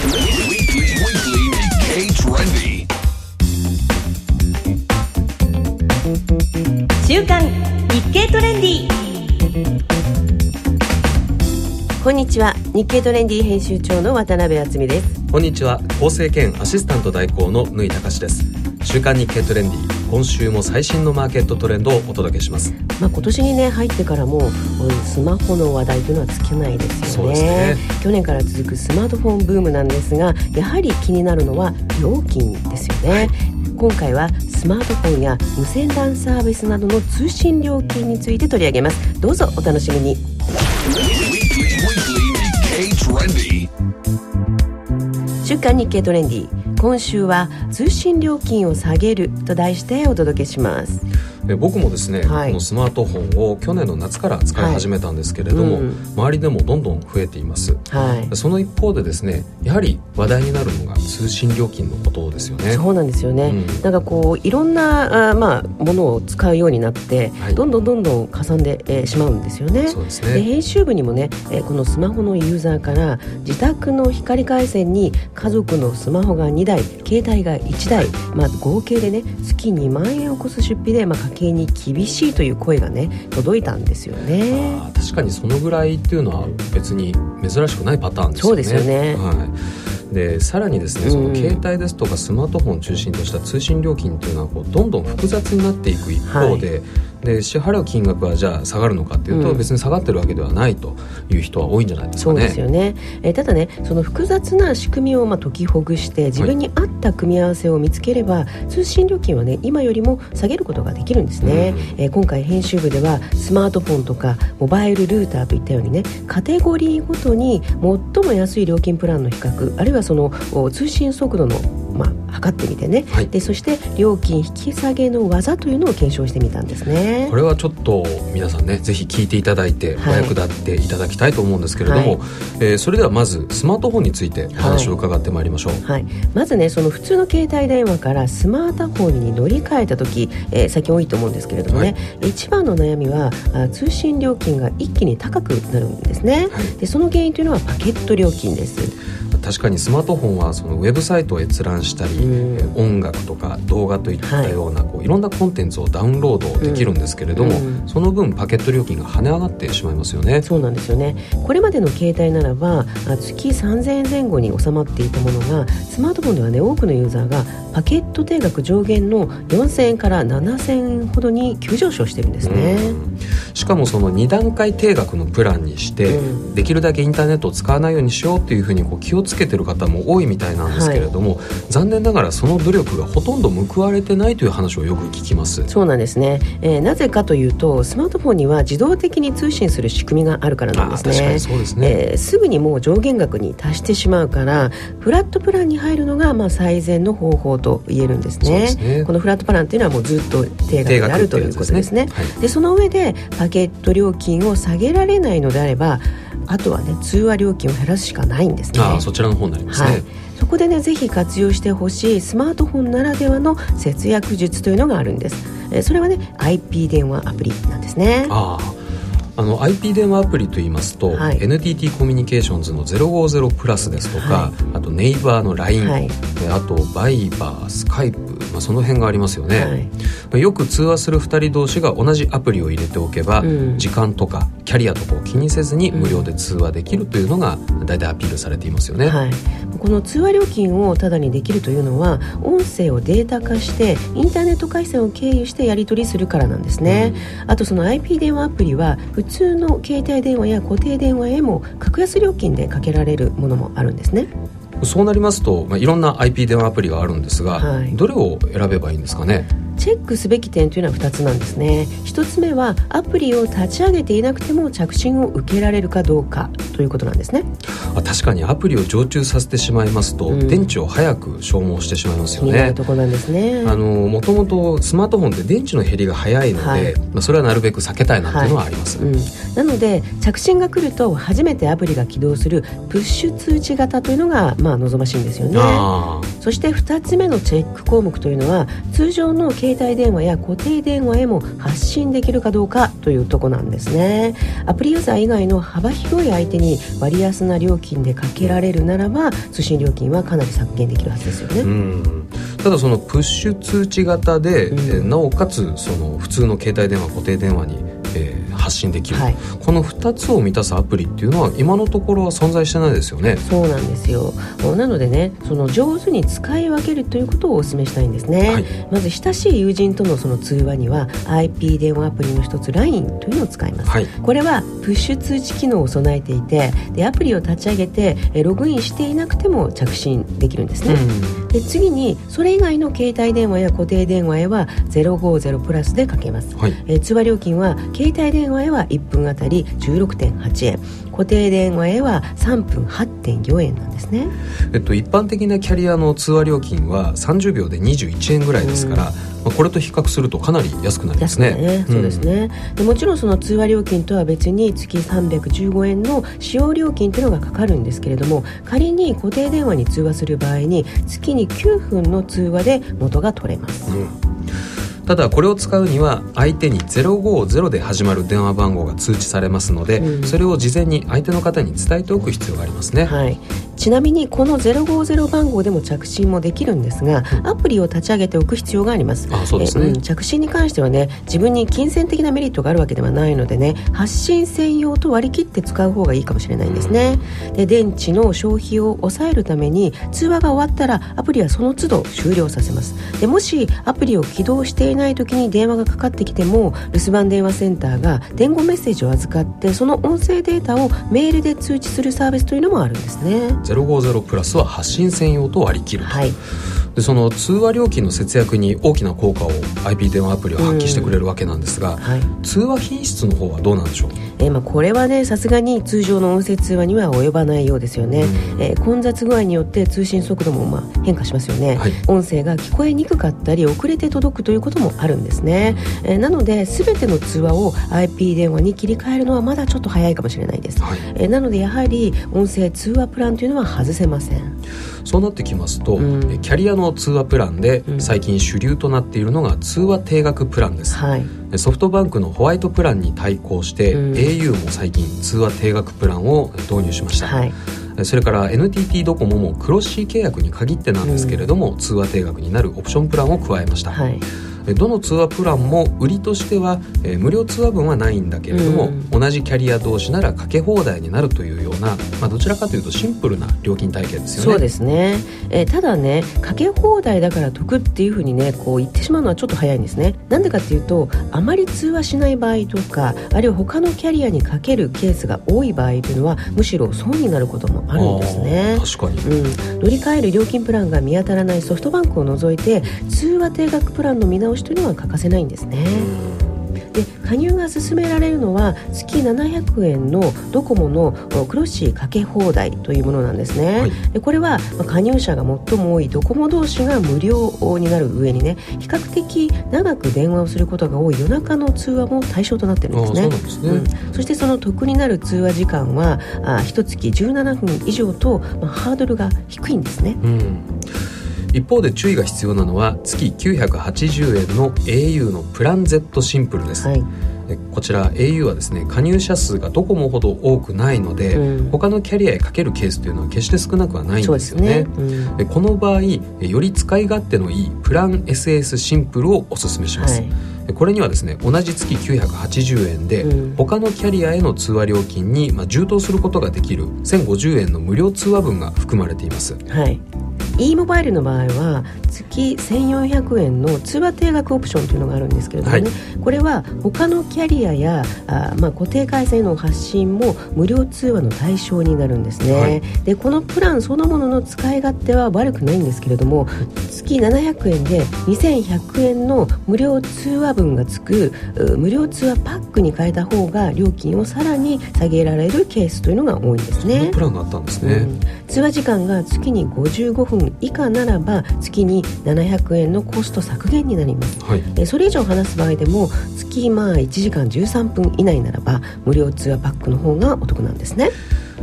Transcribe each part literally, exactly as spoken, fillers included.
週刊日経トレンディ。こんにちは、日経トレンディ編集長の渡辺敦美です。 こんにちは、構成兼アシスタント代行の縫井隆です。週刊日経トレンディ、今週も最新のマーケットトレンドをお届けします。 まあ、今年にね入ってからもスマホの話題というのは尽きないですよね。 そうですね。 去年から続くスマートフォンブームなんですが、やはり気になるのは料金ですよね、はい。今回はスマートフォンや無線 ラン サービスなどの通信料金について取り上げます。どうぞお楽しみに。週刊日経トレンディ、今週は通信料金を下げると題してお届けします。 で僕もですね、はい、このスマートフォンを去年の夏から使い始めたんですけれども、はい、うん、周りでもどんどん増えています、はい、その一方でですね、やはり話題になるのが通信料金のことですよね。 そうなんですよね、うん、なんかこういろんなあ、まあ、ものを使うようになって、はい、どんどんどんどんかさんで、えー、しまうんですよね。 そうですね。 で編集部にもね、えー、このスマホのユーザーから自宅の光回線に家族のスマホがにだい、携帯がいちだい、まあ、合計でね月にまんえんを超す出費で、まあ、家計に厳しいという声がね届いたんですよね。 あ、確かにそのぐらいっていうのは別に珍しくないパターンですよね。 そうですよね、 はい。でさらにですね、その携帯ですとかスマートフォンを中心とした通信料金というのはこうどんどん複雑になっていく一方で、はい、で支払う金額はじゃあ下がるのかっていうと、うん、別に下がってるわけではないという人は多いんじゃないですかね。 そうですよね、えー、ただね、その複雑な仕組みをまあ解きほぐして自分に合った組み合わせを見つければ、はい、通信料金はね今よりも下げることができるんですね、うん、えー、今回編集部ではスマートフォンとかモバイルルーターといったようにねカテゴリーごとに最も安い料金プランの比較、あるいはその通信速度のまあ、測ってみてね、はい、でそして料金引き下げの技というのを検証してみたんですね。 これはちょっと皆さんねぜひ聞いていただいて、はい、お役立っていただきたいと思うんですけれども、はい、えー、それではまずスマートフォンについてお話を伺ってまいりましょう、 はいはい、まずねその普通の携帯電話からスマートフォンに乗り換えた時、えー、最近多いと思うんですけれどもね、はい、一番の悩みはあ通信料金が一気に高くなるんですね、はい、でその原因というのはパケット料金です。 確かにスマートフォンはそのウェブサイトを閲覧したり、うん、音楽とか動画といったような、はい、こういろんなコンテンツをダウンロードできるんですけれども、うん、その分パケット料金が跳ね上がってしまいますよね。 そうなんですよね。これまでの携帯ならば月さんぜんえん前後に収まっていたものがスマートフォンではね多くのユーザーがパケット定額上限のよんせんえんからななせんえんほどに急上昇してるんですね、うん、 しかもそのに段階定額のプランにして、うん、できるだけインターネットを使わないようにしようっていうふうにこう気をつけてる方も多いみたいなんですけれども、はい、残念ながらその努力がほとんど報われてないという話をよく聞きます。 そうなんですね、えー、なぜかというとスマートフォンには自動的に通信する仕組みがあるからなんですね。 あ、確かにそうですね、 えー、すぐにもう上限額に達してしまうからフラットプランに入るのがまあ最善の方法と言えるんですね。そうですね。このフラットプランというのはもうずっと定額であるということですね。はい、でその上でパケット料金を下げられないのであればあとはね通話料金を減らすしかないんですね。 あ、そちらの方になりますね、はい。 そこでねぜひ活用してほしいスマートフォンならではの節約術というのがあるんです。えそれはね アイピー 電話アプリなんですね。 ああの アイピー 電話アプリといいますと、はい、エヌティーティー コミュニケーションズのゼロごゼロプラスですとか、はい、あとネイバーの ライン、はい、あとバイバー、スカイプ、まあ、その辺がありますよね、はい、よく通話するふたり同士が同じアプリを入れておけば、うん、時間とかキャリアとかを気にせずに無料で通話できるというのが大体アピールされていますよね、 はい、この通話料金をタダにできるというのは音声をデータ化してインターネット回線を経由してやり取りするからなんですね、うん、あとその アイピー 電話アプリは普通の携帯電話や固定電話へも格安料金でかけられるものもあるんですね。 そうなりますと、まあ、いろんな アイピー 電話アプリがあるんですが、はい、どれを選べばいいんですかね。 チェックすべき点というのはふたつなんですね。ひとつめはアプリを立ち上げていなくても着信を受けられるかどうかということなんですね。 あ、確かにアプリを常駐させてしまいますと、うん、電池を早く消耗してしまいますよね。 気になるところなんですね。 あのもともとスマートフォンって電池の減りが早いので、はい、まあ、それはなるべく避けたいなっていうのはあります、はい、うん、 なので着信が来ると初めてアプリが起動するプッシュ通知型というのが、まあ、望ましいんですよね。あ、 そしてふたつめのチェック項目というのは、通常の携帯電話や固定電話へも発信できるかどうかというところなんですね。アプリユーザー以外の幅広い相手に割安な料金でかけられるならば、通信料金はかなり削減できるはずですよね。うん、 ただそのプッシュ通知型で、うん、えなおかつその普通の携帯電話固定電話に、えー、発信できる、はい、このふたつを満たすアプリっていうのは今のところは存在してないですよね。 そうなんですよ。なのでね、その上手に使い分けるということをお勧めしたいんですね、はい、まず親しい友人とのその通話には アイピー 電話アプリの一つ ライン というのを使います、はい、これはプッシュ通知機能を備えていて、でアプリを立ち上げてログインしていなくても着信できるんですね、うん、で次にそれ以外の携帯電話や固定電話へはゼロごじゅうプラスでかけます、はい、え通話料金は携帯電話へはいっぷんあたり じゅうろくてんはちえん、固定電話へはさんぷん はってんよんえんなんですね。 えっと、一般的なキャリアの通話料金はさんじゅうびょうでにじゅういちえんぐらいですから、うん、まあ、これと比較するとかなり安くなりますね。 ね、そうですね、うん、でもちろんその通話料金とは別に月さんびゃくじゅうごえんの使用料金というのがかかるんですけれども、仮に固定電話に通話する場合に月にきゅうふんの通話で元が取れます、うん。 ただこれを使うには相手にゼロごゼロで始まる電話番号が通知されますので、うん、それを事前に相手の方に伝えておく必要がありますね、 はい、ちなみにこのゼロごゼロ番号でも着信もできるんですが、うん、アプリを立ち上げておく必要があります。 あ、そうですね、 え、うん、着信に関してはね、自分に金銭的なメリットがあるわけではないのでね、発信専用と割り切って使う方がいいかもしれないんですね、うん、で電池の消費を抑えるために通話が終わったらアプリはその都度終了させます。でもしアプリを起動していない時に電話がかかってきても、留守番電話センターが伝言メッセージを預かってその音声データをメールで通知するサービスというのもあるんですね。 ゼロごゼロプラスは発信専用と割り切ると、はい、でその通話料金の節約に大きな効果を アイピー 電話アプリは発揮してくれるわけなんですが、はい、通話品質の方はどうなんでしょう。 えーまあ、これはね、さすがに通常の音声通話には及ばないようですよね、えー、混雑具合によって通信速度もまあ変化しますよね、はい、音声が聞こえにくかったり遅れて届くということもあるんですね、えー、なので全ての通話を アイピー 電話に切り替えるのはまだちょっと早いかもしれないです、はい、えー、なのでやはり音声通話プランというのは外せません。 そうなってきますと、うん、キャリアの通話プランで最近主流となっているのが通話定額プランです、はい、ソフトバンクのホワイトプランに対抗して、うん、エーユー も最近通話定額プランを導入しました、はい、それから エヌティーティー ドコモもクロッシー契約に限ってなんですけれども、うん、通話定額になるオプションプランを加えました、はい、どの通話プランも売りとしては、えー、無料通話分はないんだけれども、うん、同じキャリア同士ならかけ放題になるというような、まあ、どちらかというとシンプルな料金体系ですよね。 そうですね、えー、ただね、かけ放題だから得っていうふうにね、こう言ってしまうのはちょっと早いんですね。なんでかっていうと、あまり通話しない場合とか、あるいは他のキャリアにかけるケースが多い場合というのはむしろ損になることもあるんですね。 確かに、 うん、乗り換える料金プランが見当たらないソフトバンクを除いて通話定額プランの見直しというのは欠かせないないんですね。で加入が勧められるのは月ななひゃくえんのドコモのクロッシーかけ放題というものなんですね、はい、でこれは加入者が最も多いドコモ同士が無料になる上にね、比較的長く電話をすることが多い夜中の通話も対象となっているんですね。 あ、そうなんですね、うん、 そしてその得になる通話時間はあいっかげつじゅうななふん以上と、まあ、ハードルが低いんですね、うん。 一方で注意が必要なのは月きゅうひゃくはちじゅうえんの エーユー のプラン Z シンプルです、はい、こちら エーユー はですね、加入者数がドコモほど多くないので、うん、他のキャリアへかけるケースというのは決して少なくはないんですよね。そうですね、うん、この場合より使い勝手のいいプラン エスエス シンプルをお勧めします、はい、これにはですね、同じ月きゅうひゃくはちじゅうえんで、うん、他のキャリアへの通話料金に、まあ、充当することができるせんごじゅうえんの無料通話分が含まれています、 はい。e モバイルの場合は月せんよんひゃくえんの通話定額オプションというのがあるんですけれどもね、はい、これは他のキャリアやあ、まあ、固定回線の発信も無料通話の対象になるんですね、はい、でこのプランそのものの使い勝手は悪くないんですけれども、月ななひゃくえんでにせんひゃくえんの無料通話分がつく無料通話パックに変えた方が料金をさらに下げられるケースというのが多いんですね。 そのプランがあったんですね、うん、通話時間が月にごじゅうごふん以下ならば月にななひゃくえんのコスト削減になります、はい、それ以上話す場合でも月まあいちじかんじゅうさんぷん以内ならば無料通話パックの方がお得なんですね。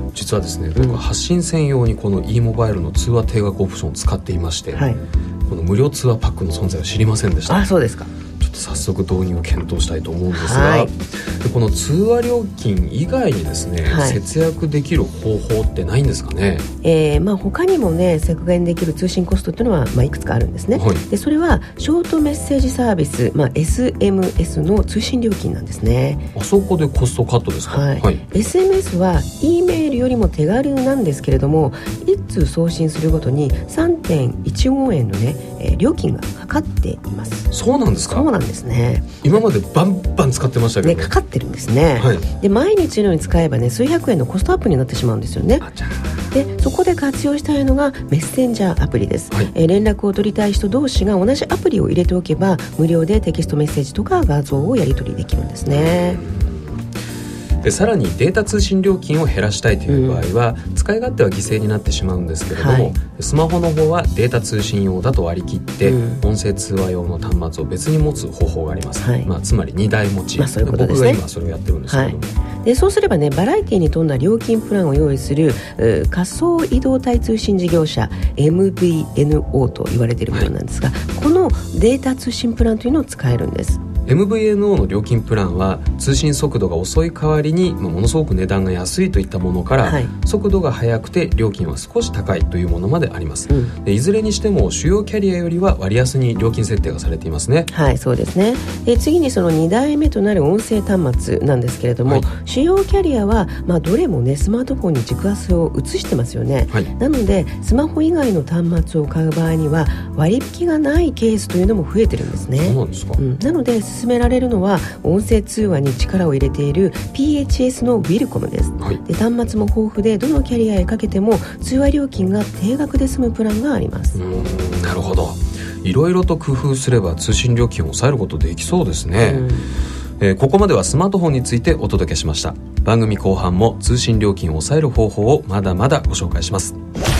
実はですね、僕は発信専用にこの e モバイルの通話定額オプションを使っていまして、はい、この無料通話パックの存在を知りませんでした。 あ、そうですか。 ちょっと早速導入を検討したいと思うんですが、はい、でこの通話料金以外にですね、はい、節約できる方法ってないんですかね。 えーまあ、他にもね削減できる通信コストっていうのは、まあ、いくつかあるんですね、はい、でそれはショートメッセージサービス、まあ、エスエムエス の通信料金なんですね。 あそこでコストカットですか。 はいはい、エスエムエス は E メールよりも手軽なんですけれども、いっ通送信するごとに さんてんいちご 円の、ねえー、料金がかかっています。 そうなんですか。 そうなんですね。 今までバンバン使ってましたけど、ね、 ね、かかってるんですね、はい、で毎日のように使えばね数百円のコストアップになってしまうんですよね。あちゃでそこで活用したいのがメッセンジャーアプリです、はい、えー、連絡を取りたい人同士が同じアプリを入れておけば無料でテキストメッセージとか画像をやり取りできるんですね。 でさらにデータ通信料金を減らしたいという場合は、うん、使い勝手は犠牲になってしまうんですけれども、はい、スマホの方はデータ通信用だと割り切って、うん、音声通話用の端末を別に持つ方法があります、はい、まあ、つまりにだい持ち、まあ、そういうことですね。僕が今それをやってるんですけども、はい、でそうすればねバラエティに富んだ料金プランを用意する仮想移動体通信事業者 エムブイエヌオー と言われているものなんですが、はい、このデータ通信プランというのを使えるんです。エムブイエヌオー の料金プランは通信速度が遅い代わりに、まあ、ものすごく値段が安いといったものから、はい、速度が速くて料金は少し高いというものまであります、うん、でいずれにしても主要キャリアよりは割安に料金設定がされていますね。 はい、そうですね。で次にそのにだいめとなる音声端末なんですけれども、はい、主要キャリアは、まあ、どれもねスマートフォンに軸足を移してますよね、はい、なのでスマホ以外の端末を買う場合には割引がないケースというのも増えてるんですね。 そうなんですか、 うん、なので勧められるのは音声通話に力を入れている ピーエイチエス のウィルコムです、はい、で端末も豊富でどのキャリアへかけても通話料金が定額で済むプランがあります。 うーん、なるほど。いろいろと工夫すれば通信料金を抑えることできそうですね、うん、えー、ここまではスマートフォンについてお届けしました。番組後半も通信料金を抑える方法をまだまだご紹介します。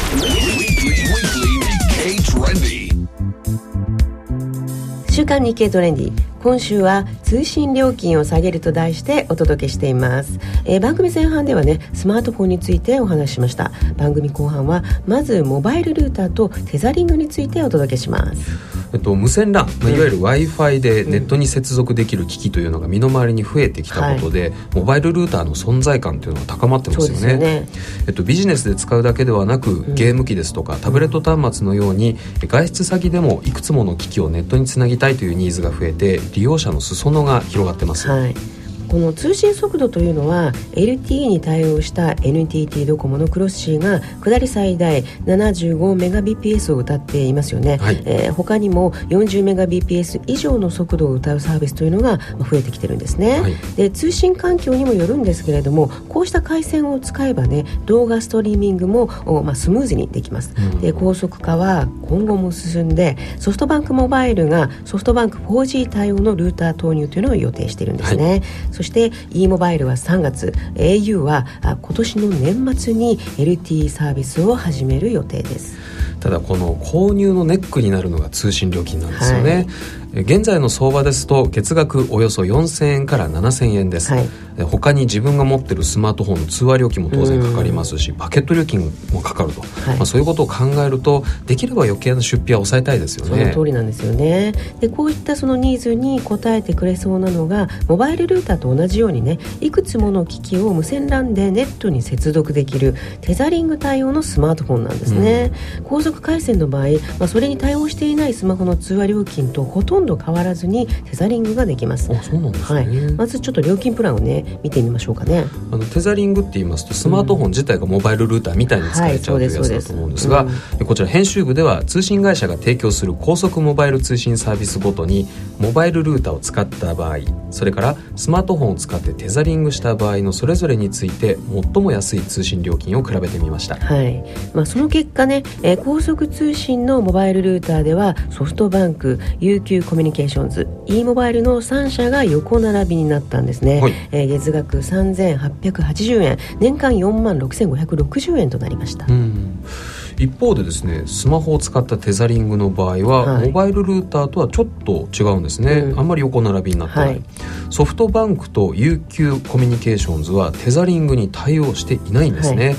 週刊日経トレンディ、今週は通信料金を下げると題してお届けしています、えー、番組前半ではねスマートフォンについてお話ししました。番組後半はまずモバイルルーターとテザリングについてお届けします。 えっと、無線 ラン、まあ、いわゆる Wi-Fi でネットに接続できる機器というのが身の回りに増えてきたことで、はい、モバイルルーターの存在感というのが高まってますよね。そうですよね。えっと、ビジネスで使うだけではなく、ゲーム機ですとかタブレット端末のように外出先でもいくつもの機器をネットにつなぎたいというニーズが増えて利用者の裾野が広がってます、はい。 この通信速度というのは エルティーイー に対応した エヌティーティー ドコモのクロスシーが下り最大 ななじゅうごメガビーピーエス を謳っていますよね、はい。えー、他にも よんじゅうメガビーピーエス 以上の速度を謳うサービスというのが増えてきてるんですね、はい。で通信環境にもよるんですけれども、こうした回線を使えばね動画ストリーミングも、まあ、スムーズにできます、うん、で高速化は今後も進んでソフトバンクモバイルがソフトバンク フォージー 対応のルーター投入というのを予定しているんですね、はい。そして e モバイルはさんがつ、 エーユー は今年の年末に エルティーイー サービスを始める予定です。 ただこの購入のネックになるのが通信料金なんですよね、はい。現在の相場ですと月額およそよんせんえんからななせんえんです、はい。他に自分が持っているスマートフォンの通話料金も当然かかりますし、パケット料金もかかると、はい。まあ、そういうことを考えるとできれば余計な出費は抑えたいですよね。 その通りなんですよね。でこういったそのニーズに応えてくれそうなのがモバイルルーターと同じようにねいくつもの機器を無線 ラン でネットに接続できるテザリング対応のスマートフォンなんですね、うん。高速回線の場合、まあ、それに対応していないスマホの通話料金とほとんど変わらずにテザリングができます。 あ、そうなんですね、はい。 まずちょっと料金プランをね見てみましょうかね。 あのテザリングって言いますとスマートフォン自体がモバイルルーターみたいに使えちゃうというやつだと思うんですが、こちら編集部では通信会社が提供する高速モバイル通信サービスごとにモバイルルーターを使った場合、それからスマートフォンを使ってテザリングした場合のそれぞれについて最も安い通信料金を比べてみました、 はい。まあ、その結果ね、えー、高速通信のモバイルルーターではソフトバンク、ユーキュー コミュニケーションズ、 e モバイルのさん社が横並びになったんですね、はい。えー、月額さんぜんはっぴゃくはちじゅうえん、年間よんまんろくせんごひゃくろくじゅうえんとなりました。 うん一方でですね、スマホを使ったテザリングの場合は、はい、モバイルルーターとはちょっと違うんですね、うん、あんまり横並びになってない、はい、ソフトバンクと ユーキュー コミュニケーションズはテザリングに対応していないんですね、はい、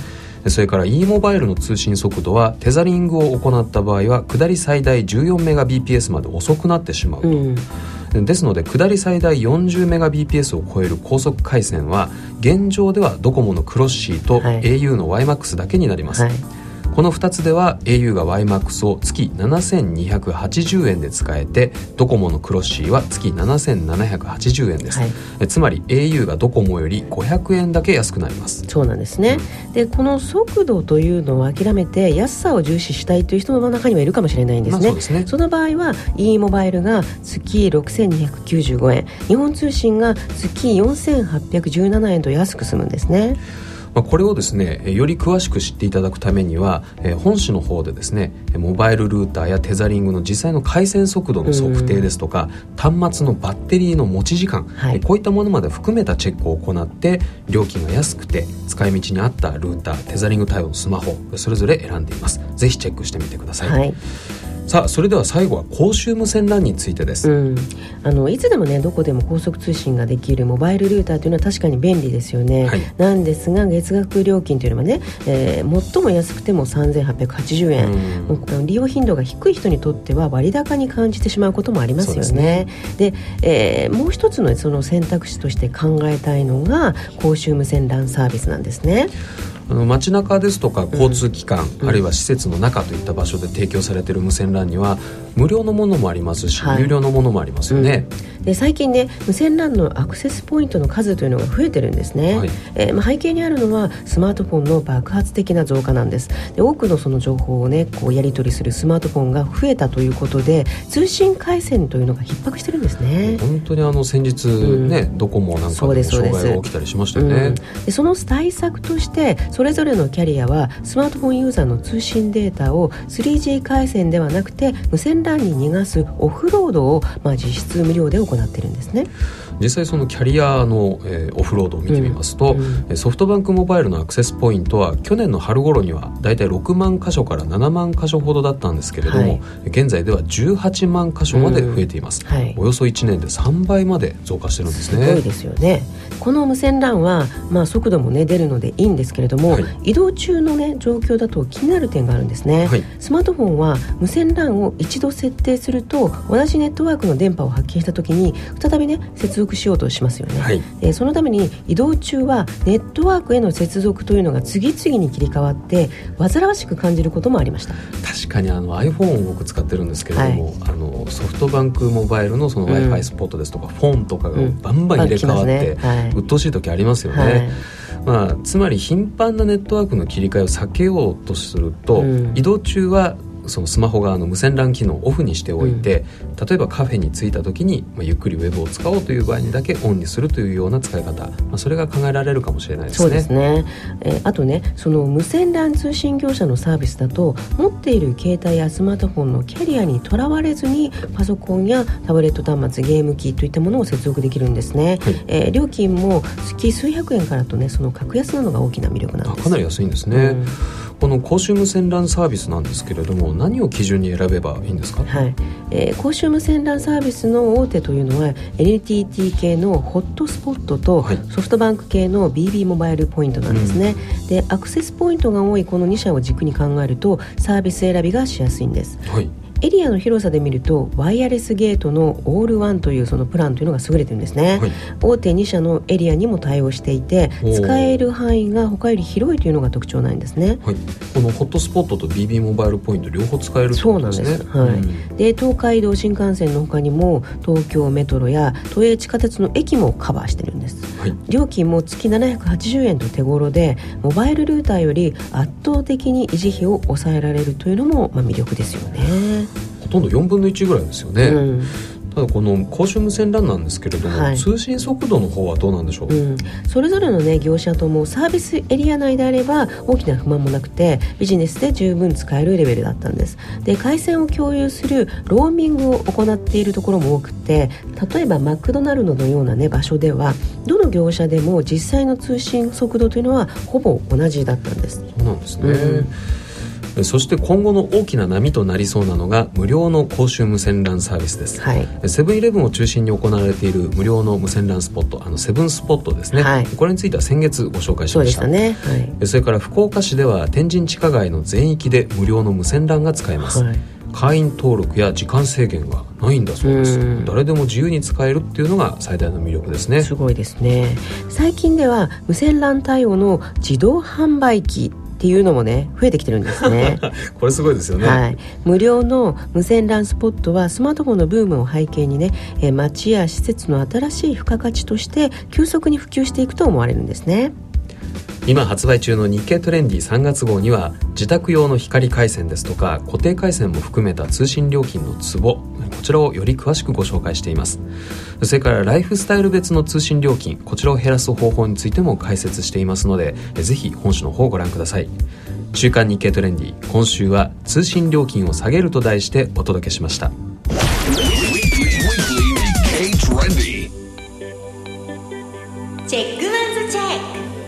それから e モバイルの通信速度はテザリングを行った場合は下り最大 じゅうよんメガビーピーエス まで遅くなってしまうと、うんですので下り最大 よんじゅうメガビーピーエス を超える高速回線は現状ではドコモのクロッシーと エーユー の ワイマックス だけになります、はい、このふたつでは エーユー が ワイマックス を月ななせんにひゃくはちじゅうえんで使えて、ドコモのクロッシーは月ななせんななひゃくはちじゅうえんです、はい、えつまり エーユー がドコモよりごひゃくえんだけ安くなります。 そうなんですね、うん、でこの速度というのを諦めて安さを重視したいという人の中にはいるかもしれないんですね、まあ、そうですね。その場合は e モバイルが月ろくせんにひゃくきゅうじゅうごえん、日本通信が月よんせんはっぴゃくじゅうななえんと安く済むんですね。 まあ、これをですねより詳しく知っていただくためには、えー、本誌の方でですねモバイルルーターやテザリングの実際の回線速度の測定ですとか、端末のバッテリーの持ち時間、はい、こういったものまで含めたチェックを行って料金が安くて使い道に合ったルーター、テザリング対応のスマホそれぞれ選んでいます。ぜひチェックしてみてください、はい。さあそれでは最後は公衆無線 ラン についてです、うん、 あのいつでもねどこでも高速通信ができるモバイルルーターというのは確かに便利ですよね、はい、なんですが月額料金というのはね、えー、最も安くてもさんぜんはっぴゃくはちじゅうえん、うん、利用頻度が低い人にとっては割高に感じてしまうこともありますよね。で、えー、もう一つのその選択肢として考えたいのが公衆無線 ラン サービスなんですね。 あの街中ですとか交通機関、うん、あるいは施設の中といった場所で提供されている無線 ラン には無料のものもありますし、はい、有料のものもありますよね、 うん、で最近ね無線 ラン のアクセスポイントの数というのが増えてるんですね、はい、えーまあ、背景にあるのはスマートフォンの爆発的な増加なんです。で多くのその情報をねこうやり取りするスマートフォンが増えたということで通信回線というのが逼迫してるんですね。 本当にあの先日ね、うん、ドコモなんかでも障害が起きたりしましたよね。 うん、でその対策としてそれぞれのキャリアはスマートフォンユーザーの通信データを スリージー 回線ではなくて無線 ラン に逃がすオフロードを、まあ、実質無料で行っているんですね。 実際そのキャリアの、えー、オフロードを見てみますと、うんうん、ソフトバンクモバイルのアクセスポイントは去年の春頃にはだいたいろくまん箇所からななまん箇所ほどだったんですけれども、はい、現在ではじゅうはちまん箇所まで増えています、うんはい、およそいちねんでさんばいまで増加してるんですね。 すごいですよね。この無線 ラン は、まあ、速度も、ね、出るのでいいんですけれども、はい、移動中の、ね、状況だと気になる点があるんですね、はい、スマートフォンは無線 ラン を一度設定すると同じネットワークの電波を発見したときに再び、ね、接続しようとしますよね、はい、でそのために移動中はネットワークへの接続というのが次々に切り替わって煩わしく感じることもありました。 確かにあの iPhone を僕使ってるんですけれども、はい、あのソフトバンクモバイルのその Wi-Fi スポットですとか、うん、フォンとかがバンバン入れ替わって、うんはい、鬱陶しい時ありますよね、はいまあ、つまり頻繁なネットワークの切り替えを避けようとすると、うん、移動中はそのスマホ側の無線 ラン 機能をオフにしておいて、うん、例えばカフェに着いた時に、まあ、ゆっくりウェブを使おうという場合にだけオンにするというような使い方、まあ、それが考えられるかもしれないですね。 そうですね、えー、あとねその無線 ラン 通信業者のサービスだと持っている携帯やスマートフォンのキャリアにとらわれずにパソコンやタブレット端末、ゲーム機といったものを接続できるんですね、はいえー、料金も月数百円からとねその格安なのが大きな魅力なんです。 かなり安いんですね、うんこの公衆無線 ラン サービスなんですけれども何を基準に選べばいいんですか？ はいえー、公衆無線 ラン サービスの大手というのは エヌティーティー 系のホットスポットとソフトバンク系の ビービー モバイルポイントなんですね、うん、でアクセスポイントが多いこのに社を軸に考えるとサービス選びがしやすいんです、はいエリアの広さで見るとワイヤレスゲートのオールワンというそのプランというのが優れてるんですね、はい、大手に社のエリアにも対応していて使える範囲が他より広いというのが特徴なんですね、 はい、このホットスポットと ビービー モバイルポイント両方使えるということですね。 そうなんです、はいうん、で東海道新幹線の他にも東京メトロや都営地下鉄の駅もカバーしてるんです、はい、料金も月ななひゃくはちじゅうえんと手頃でモバイルルーターより圧倒的に維持費を抑えられるというのもまあ魅力ですよね。 ほとんどよんぶんのいちぐらいですよね、うん、ただこの公衆無線 ラン なんですけれども、はい、通信速度の方はどうなんでしょう、うん、それぞれの、ね、業者ともサービスエリア内であれば大きな不満もなくてビジネスで十分使えるレベルだったんです。で回線を共有するローミングを行っているところも多くて例えばマクドナルドのような、ね、場所ではどの業者でも実際の通信速度というのはほぼ同じだったんです。 そうなんですね、うんそして今後の大きな波となりそうなのが無料の公衆無線 ラン サービスです、はい、セブンイレブンを中心に行われている無料の無線 ラン スポット、あのセブンスポットですね、はい、これについては先月ご紹介しました。 そうでしたね、はい、 それから福岡市では天神地下街の全域で無料の無線 ラン が使えます、はい、会員登録や時間制限がないんだそうです。誰でも自由に使えるっていうのが最大の魅力ですね。 すごいですね。最近では無線 ラン 対応の自動販売機っていうのもね増えてきてるんですねこれすごいですよね、 はい、無料の無線 ラン スポットはスマートフォンのブームを背景にね、えー、街や施設の新しい付加価値として急速に普及していくと思われるんですね。 今発売中の日経トレンディさんがつ号には自宅用の光回線ですとか固定回線も含めた通信料金のツボ、こちらをより詳しくご紹介しています。それからライフスタイル別の通信料金、こちらを減らす方法についても解説していますので、ぜひ本誌の方をご覧ください。週刊日経トレンディ、今週は通信料金を下げると題してお届けしました。 チェックマンズチェック。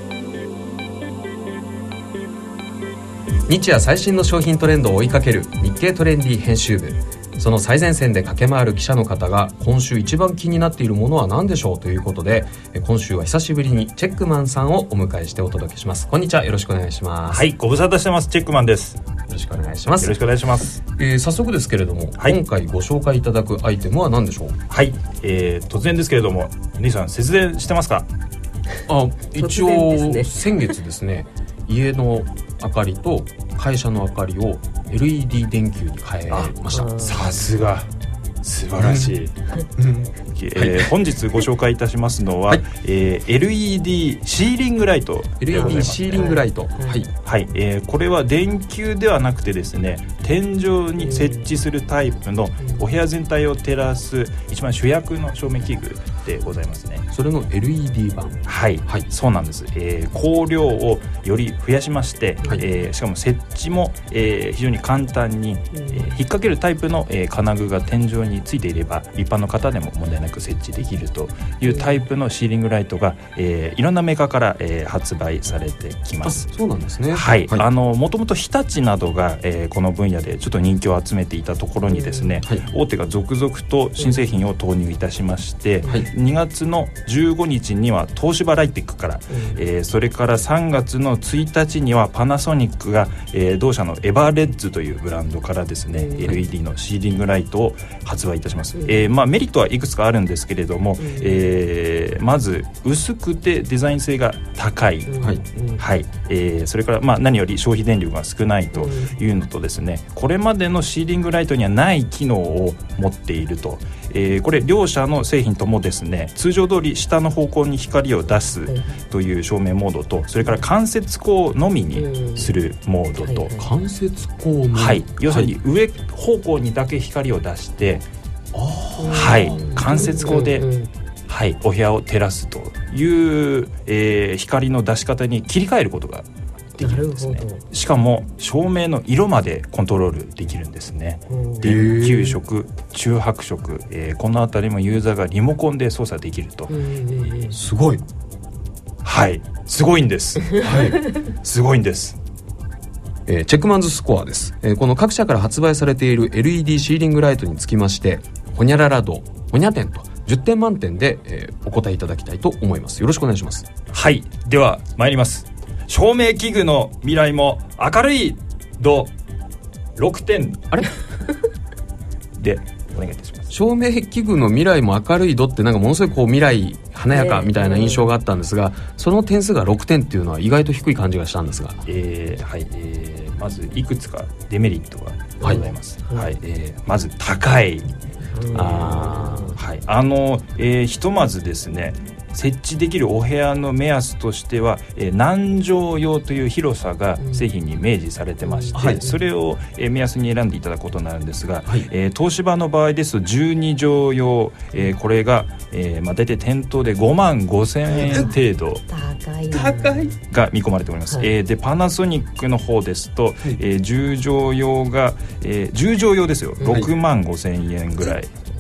日夜最新の商品トレンドを追いかける日経トレンディ編集部、その最前線で駆け回る記者の方が今週一番気になっているものは何でしょうということで、今週は久しぶりにチェックマンさんをお迎えしてお届けします。こんにちは、よろしくお願いします。 はい、ご無沙汰してます。チェックマンです。よろしくお願いします。 よろしくお願いします。 えー、早速ですけれども、はい、今回ご紹介いただくアイテムは何でしょう。 はい、えー、突然ですけれども、兄さん節電してますか？ あ、一応、ね、先月ですね家の明かりと会社の明かりを エルイーディー 電球に変えました。 さすが素晴らしい、うんえー、本日ご紹介いたしますのは、はいえー、エルイーディー シーリングライト。 エルイーディー シーリングライト、 はいはいえー、これは電球ではなくてですね、天井に設置するタイプのお部屋全体を照らす一番主役の照明器具でございますね。 それの エルイーディー 版、 はい、はい、そうなんです、えー、光量をより増やしまして、はいえー、しかも設置も、えー、非常に簡単に、えー、引っ掛けるタイプの、えー、金具が天井についていれば一般の方でも問題なく設置できるというタイプのシーリングライトが、えー、いろんなメーカーから、えー、発売されてきます。 そうなんですね。 はい、はい、あのもともと日立などが、えー、この分野でちょっと人気を集めていたところにですね、はい、大手が続々と新製品を投入いたしまして、はい、にがつのじゅうごにちには東芝ライテックから、うんえー、それからさんがつのついたちにはパナソニックが、えー、同社のエバーレッズというブランドからですね、うん、エルイーディー のシーリングライトを発売いたします、うんえーまあ、メリットはいくつかあるんですけれども、うんえー、まず薄くてデザイン性が高い、うんはいえー、それから、まあ、何より消費電力が少ないというのとですね、これまでのシーリングライトにはない機能を持っていると、えー、これ両社の製品ともですね、通常通り下の方向に光を出すという照明モードと、それから間接光のみにするモードと、 間接光のみ、 はい、要するに上方向にだけ光を出して、はい、間接光で、はい、お部屋を照らすという、えー、光の出し方に切り替えることができるんですね。しかも照明の色までコントロールできるんですね。電球色、中白色、えー、このあたりもユーザーがリモコンで操作できると。 すごい。 はい、すごいんです、はい、すごいんです。 えー、チェックマンズスコアです、えー、この各社から発売されている エルイーディー シーリングライトにつきまして、ホニャララ度ホニャ点とじゅってん満点で、えー、お答えいただきたいと思います。よろしくお願いします。 はい、では参ります。照明器具の未来も明るい度ろくてんあれでお願いいたします。 照明器具の未来も明るい度ってなんかものすごいこう未来華やかみたいな印象があったんですが、その点数がろくてんっていうのは意外と低い感じがしたんですが、 えーはいえー、まずいくつかデメリットがございます、はいはいえー、まず高い、あ、はい、あの、えー、ひとまずですね、設置できるお部屋の目安としては、えー、何畳用という広さが製品に明示されてまして、うんはい、それを、えー、目安に選んでいただくことになるんですが、はいえー、東芝の場合ですとじゅうにじょう用、えー、これが、えーまあ、大体店頭でごまんごせんえん程度高いが見込まれております、はいえー、でパナソニックの方ですと、はいえー、じゅうじょう用が、えー、じゅうじょう用ですよ、ろくまんごせんえんぐらい、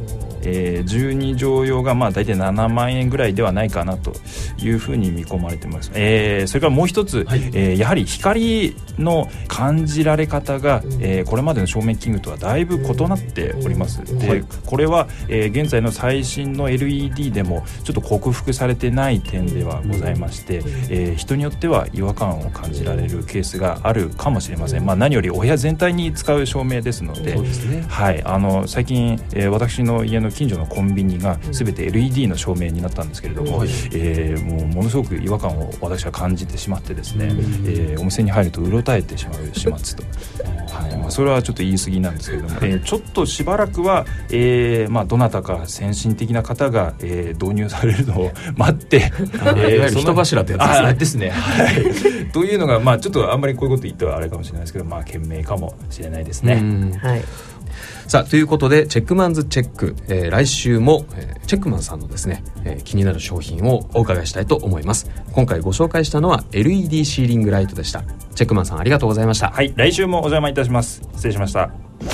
えー、じゅうにじょう用がまあ大体ななまんえんぐらいではないかなというふうに見込まれてます、えー、それからもう一つ、はい、えー、やはり光の感じられ方が、うん、えー、これまでの照明器具とはだいぶ異なっております、うん、で、はい、これは、えー、現在の最新の エルイーディー でもちょっと克服されてない点ではございまして、うん、えー、人によっては違和感を感じられるケースがあるかもしれません、まあ、何よりお部屋全体に使う照明ですので、そうですね、はい、あの最近、えー、私の家の近所のコンビニが全て エルイーディー の照明になったんですけれども、うん、えー、もうものすごく違和感を私は感じてしまってですね、うん、えー、お店に入るとうろたえてしまう始末とはい、まあ、それはちょっと言い過ぎなんですけれども、えー、ちょっとしばらくは、えーまあ、どなたか先進的な方が、えー、導入されるのを待って、えー、 いわゆる人柱ってやつですね。 ですね、はい、というのが、まあ、ちょっとあんまりこういうこと言ってはあれかもしれないですけど、まあ、賢明かもしれないですね。 はい、 さあということでチェックマンズチェック、えー、来週も、えー、チェックマンさんのですね、えー、気になる商品をお伺いしたいと思います。今回ご紹介したのは エルイーディー シーリングライトでした。チェックマンさんありがとうございました。 はい、来週もお邪魔いたします。失礼しました。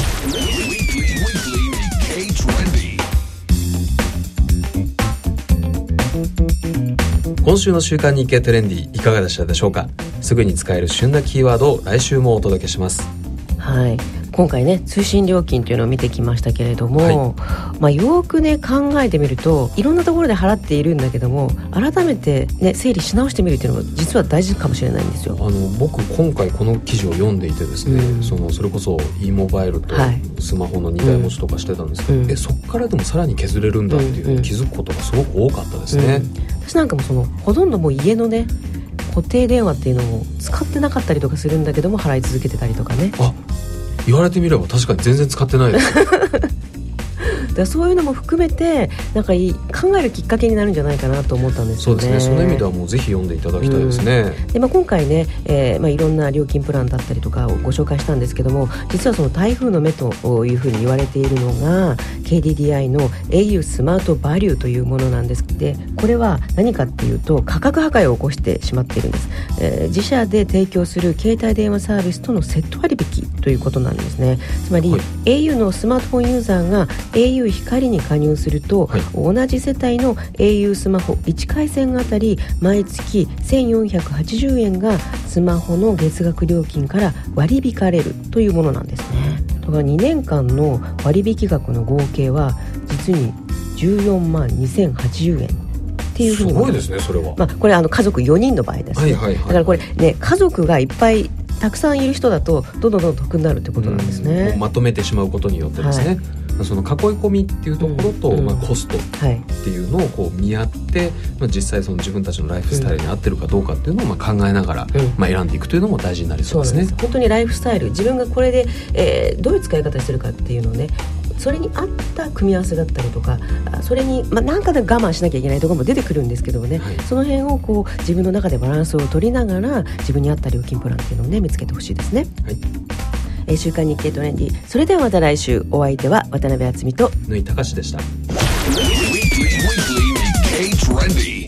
今週の週刊日経トレンディいかがでしたでしょうか。すぐに使える旬なキーワードを来週もお届けします。 はい、今回ね通信料金というのを見てきましたけれども、はい、まあ、よくね考えてみるといろんなところで払っているんだけども改めて、ね、整理し直してみるというのも実は大事かもしれないんですよ。 あの僕今回この記事を読んでいてですね、うん、そのそれこそ e モバイルとスマホのにだい持ちとかしてたんですけど、うん、えそこからでもさらに削れるんだっていうのに気づくことがすごく多かったですね、 うんうん、私なんかもそのほとんどもう家のね固定電話っていうのを使ってなかったりとかするんだけども払い続けてたりとかね。 あ、言われてみれば確かに全然使ってないですだそういうのも含めてなんかいい考えるきっかけになるんじゃないかなと思ったんですよね。 そうですね、その意味ではもうぜひ読んでいただきたいですね、 うんでまあ、今回ね、えーまあ、いろんな料金プランだったりとかをご紹介したんですけども実はその台風の目というふうに言われているのが ケーディーディーアイ の エーユー スマートバリューというものなんです。でこれは何かっていうと価格破壊を起こしてしまっているんです、えー、自社で提供する携帯電話サービスとのセット割引ということなんですね。つまり、はい、エーユー のスマートフォンユーザーが エーユー 光に加入すると、はい、同じ世帯の エーユー スマホいち回線あたり毎月せんよんひゃくはちじゅうえんがスマホの月額料金から割り引かれるというものなんですね。だからにねんかんの割引額の合計は実にじゅうよんまんにせんはちじゅうえんっていうふうに。 すごいですねそれは、 まあ、これあの家族よにんの場合ですね、はいはいはいはい、だからこれね家族がいっぱいたくさんいる人だとどんどんどんどん得になるってことなんですね。 まとめてしまうことによってですね、はい、その囲い込みっていうところと、うんまあ、コストっていうのをこう見合って、はいまあ、実際その自分たちのライフスタイルに合ってるかどうかっていうのをまあ考えながら、うんまあ、選んでいくというのも大事になりそうですね。 そうなんです。本当にライフスタイル自分がこれで、えー、どういう使い方してるかっていうのをねそれに合った組み合わせだったりとかそれに、まあ、なんかで我慢しなきゃいけないところも出てくるんですけどもね、はい、その辺をこう自分の中でバランスを取りながら自分に合った料金プランっていうのをね見つけてほしいですね、はいえー、週刊日経トレンディそれではまた来週お相手は渡辺敦美と縫井隆でした。